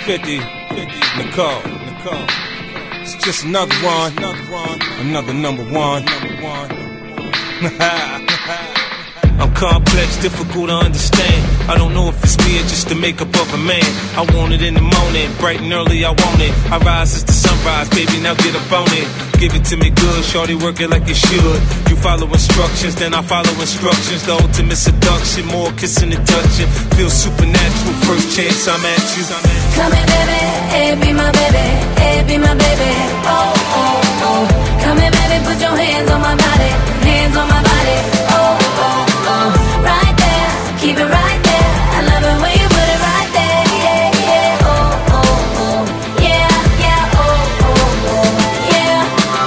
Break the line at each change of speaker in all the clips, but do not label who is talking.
50, Nicole. It's just another one, another number one. I'm complex, difficult to understand. I don't know if it's me or just the makeup of a man. I want it in the morning, bright and early I want it. I rise as the sunrise, baby, now get up on it. Give it to me good, shorty, work it like it should. You follow instructions, then I follow instructions. The ultimate seduction, more kissing and touching. Feel supernatural, first chance I'm at you.
Come here, baby, hey, be my baby, hey, be my baby. Oh, oh, oh. Come here, baby, put your hands on my body, hands on my body. Oh, oh, oh. Right there, keep it right there. I love it when you put it right there. Yeah, yeah, oh, oh, oh. Yeah, yeah, oh, oh, oh. Yeah.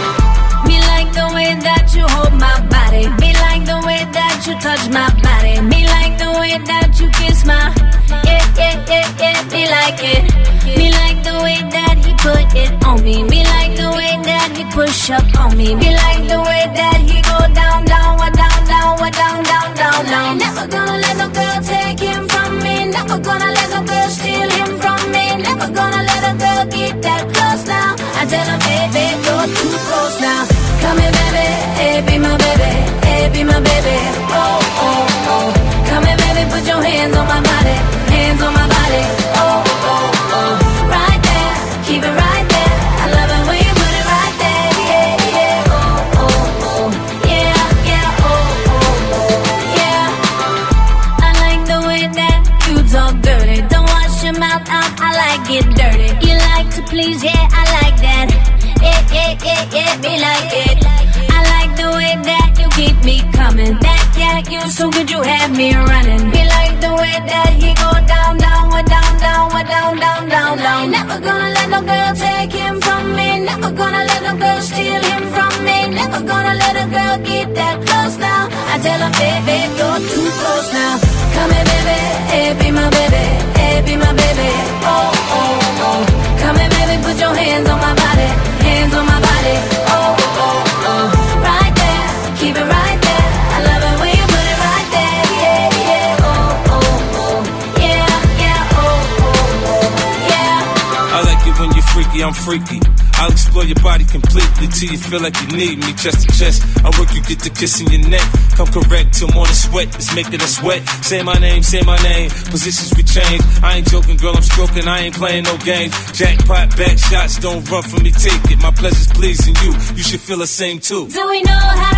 Me like the way that you hold my body. Me like the way that you touch my body. Me like the way that you kiss my. Yeah, yeah, yeah, yeah. Me like it. Me like the way that he put it on me. Me like the way that he push up on me. Me like the way that he go down, down, down, down, down, down, down, down. Never gonna let no girl take him from me. Never gonna let no girl steal him from me. Never gonna let a girl get that close now. I tell her, baby, you're too close now. Come here, baby, hey, be my baby, hey, be my baby. Oh, oh, oh. Come here, baby, put your hands on my body, hands on my body. Oh, oh, oh. Right there, keep it right there. I love it when you put it right there. Yeah, yeah, oh, oh, oh. Yeah, yeah, oh, oh, oh. Yeah. I like the way that you talk dirty. Don't wash your mouth out, I like it dirty. You like to please, yeah, I like that. Yeah, yeah, yeah, yeah, me like it. I like the way that you keep me coming. That cat, you so good, you have me running. Me like the way that he go down, down, down, down, down, down, down, down. Never gonna let no girl take him from me. Never gonna let no girl steal him from me. Never gonna let a girl get that close now. I tell her, baby, you're too close now. Come here, baby, hey, be my baby, hey, be my baby. Oh, oh, oh. Come here, baby, put your hands on my body, hands on my body. Oh, oh, oh. Right there, keep it right there. I love it when you put it right there. Yeah, yeah, oh, oh, oh. Yeah, yeah, oh, oh, oh. Yeah.
I like it when you're freaky, I'm freaky. I'll explore your body completely till you feel like you need me, chest to chest. I work you get the kiss in your neck. Come correct till morning sweat is making us wet. Say my name, positions we change. I ain't joking, girl, I'm stroking, I ain't playing no games. Jackpot, back shots, don't run from me, take it. My pleasure's pleasing you, you should feel the same too.
Do we know how